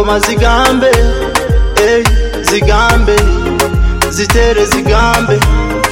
ingoma zigambe, zigambe zitere zigambe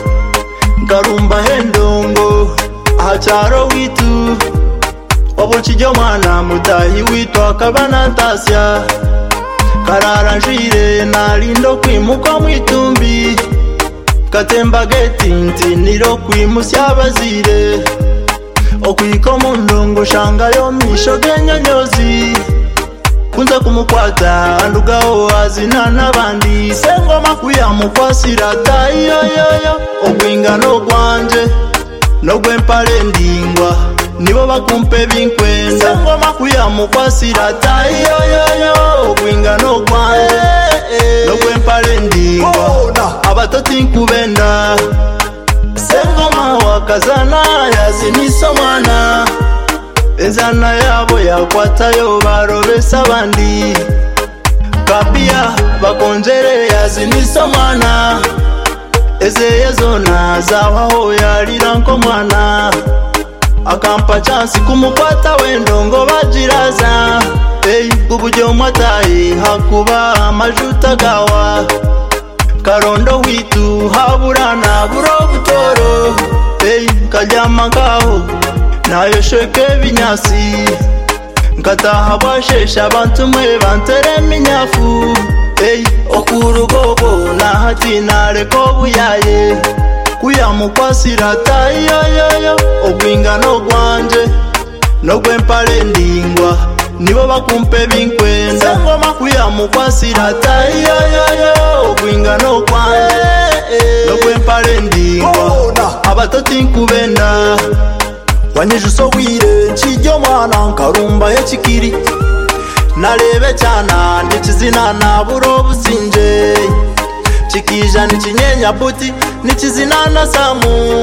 Karumba hendongo ahacharo witu Wabonchijyo mwana mutahi witu akabana ntasya Karara njire nalindo kwimuka mwitumbi Katemba getinti niro kwimusya bazire Okwiko mundongo shangayo misho genyonyozi Kunza kumukwata andugao azina n'abandi Sengoma kuyamukwasira tayiyoyoyo Ogwingano gwanje Nogwempale ndingwa Nibo bakumpe binkwenda Sengoma kuyamukwasira tayiyoyoyo Ogwingano gwanje Nogwempale ndingwa Abatoti nkubenda Sengoma wakazana yaziniso mwana Enzana yabo yakwatayo barobesa abandi Kapia bakonjere yaziniso mwana Ezeye zona zawaho yarira nko mwana Akampa chansi kumukwata wendongo bajiraza Kuburyo mwataye hakuba amajuta gawa Karondo witu haburana buro butoro Kajama ngaho nayo sheke binyasi Nkataha bashesha abantu mwe bantere minyafu Okurugogo nahati nareko buyaye Kuyamukwasira tayiyoyoyo Ogwingano gwanje Nogwempale ndingwa Nibo bakumpe binkwenda Sengoma kuyamukwasira tayiyoyoyo Ogwingano gwanje Nogwempale ndingwa Abatoti nkubenda Wanyijuso wire nchijyo mwana Karumba hechikiri Narebe cyana ndikizina naburo businje Chikija nichinyenya buti nichizina na samu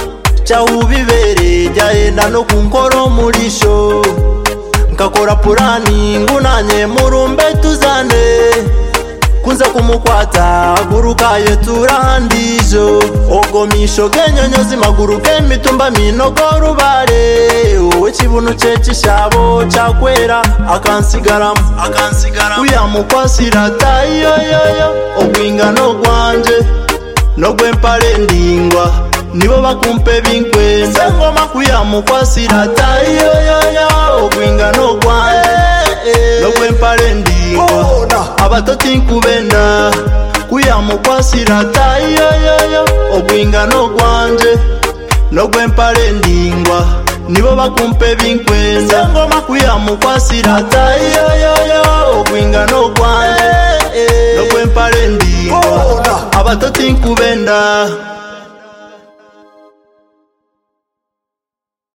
Chahubibere jayenda no kunkoro murisho Nkakora purani ngunanye murumbe tuzane Kunza kumukwata gurukaye turahandijo Ogomisho genyonyozi maguruke mitumba minogo rubare Uwe chibuno chechishabo chakwera akansigaramu Kuyamukwasira tayiyoyoyo Ogwingano gwanje Nogwempale ndingwa Nibo bakumpe binkwenda Sengoma kuyamukwasira tayiyoyoyo Ogwingano gwanje Nogwempale ndingwa Abatoti nkubenda Kuyamukwasira tayiyoyoyo Ogwingano gwanje Nogwempale ndingwa Nibo bakumpe binkwenda Sengoma kuyamukwasira tayiyoyoyo Ogwingano gwanje Nogwempale ndingwa Abatoti nkubenda